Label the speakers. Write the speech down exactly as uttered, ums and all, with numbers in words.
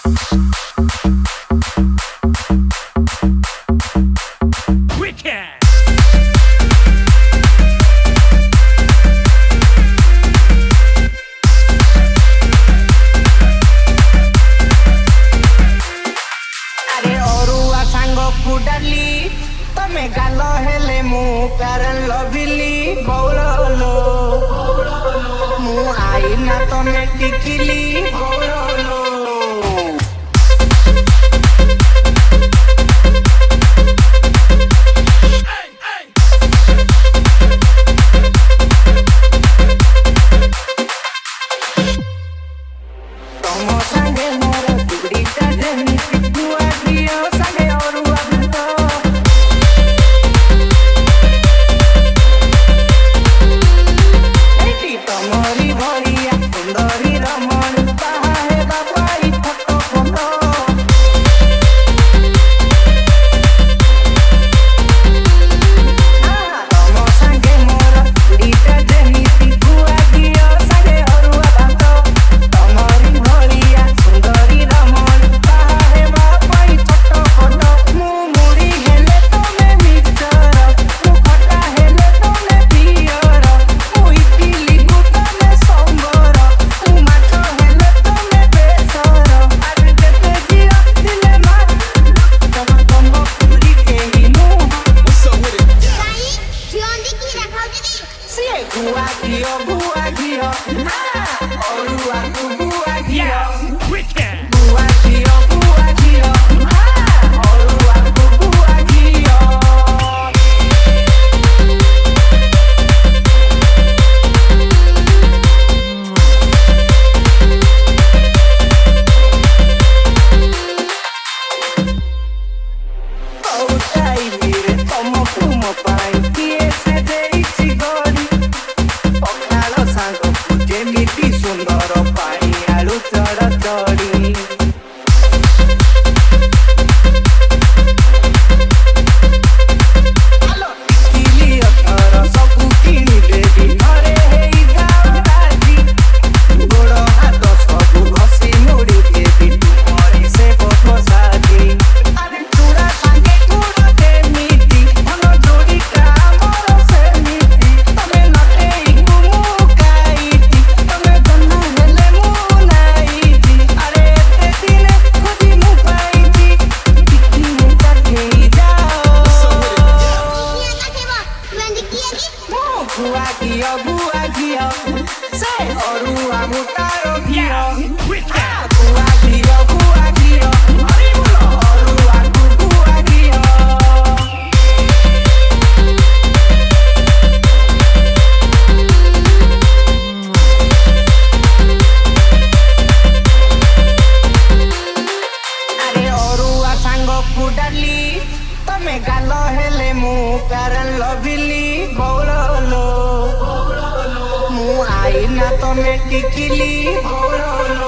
Speaker 1: तमे गाल हेले मु कारण लभिली बौलो मु आई ना तमे टिकिली बौलो तमो संगे मोर दुड़ीटा जेनी पिकुआ दियो संगे औरुआ Buagio, buagio, ah, orua tu buagio, wicked. Buagio, buagio, ah, orua tu buagio. Oh, dai, mire, tomo fumo pai, piese dei sigori. जेमिति सुंदर पाई आलू चढ़ चढ़ी सबू किणी देवी घरे राजी गोड़ हाथ सबू घसी मुड़ी देवी तुमरी से बस साजी अरे चूड़ा सांगे गुड़ जेमिति मन जोड़ी कामर सेमिति तमे नटे गुमुकाई Buagio, buagio, se orua mutaro gio. Buagio, buagio, orua tu buagio. अरे orua सांगो फुडाली तमे गाल हेले मु कारण लभिली बौलो मु आई ना तमे टिकिली बौलो।